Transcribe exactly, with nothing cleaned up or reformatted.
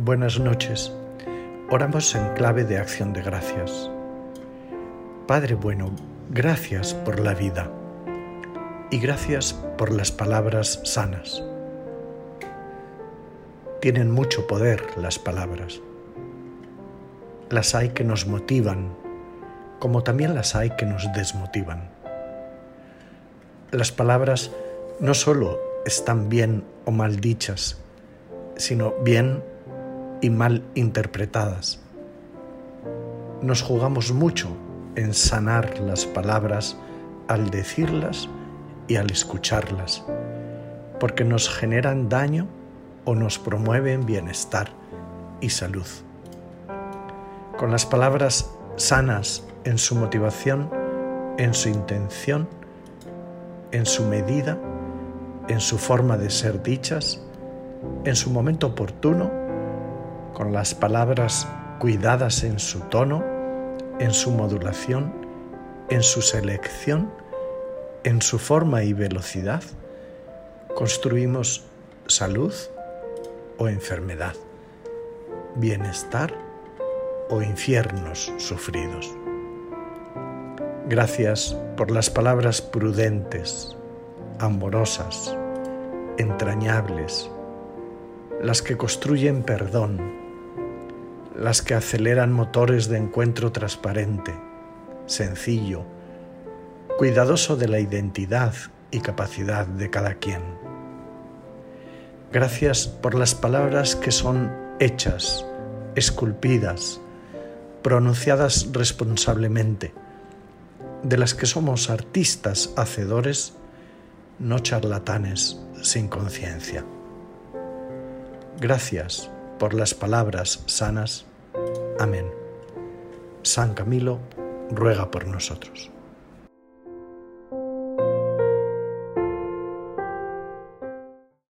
Buenas noches. Oramos en clave de acción de gracias. Padre bueno, gracias por la vida y gracias por las palabras sanas. Tienen mucho poder las palabras. Las hay que nos motivan, como también las hay que nos desmotivan. Las palabras no solo están bien o mal dichas, sino bien y mal interpretadas. Nos jugamos mucho en sanar las palabras al decirlas y al escucharlas, porque nos generan daño o nos promueven bienestar y salud. Con las palabras sanas en su motivación, en su intención, en su medida, en su forma de ser dichas, en su momento oportuno, con las palabras cuidadas en su tono, en su modulación, en su selección, en su forma y velocidad, construimos salud o enfermedad, bienestar o infiernos sufridos. Gracias por las palabras prudentes, amorosas, entrañables, las que construyen perdón, las que aceleran motores de encuentro transparente, sencillo, cuidadoso de la identidad y capacidad de cada quien. Gracias por las palabras que son hechas, esculpidas, pronunciadas responsablemente, de las que somos artistas hacedores, no charlatanes sin conciencia. Gracias por las palabras sanas. Amén. San Camilo ruega por nosotros.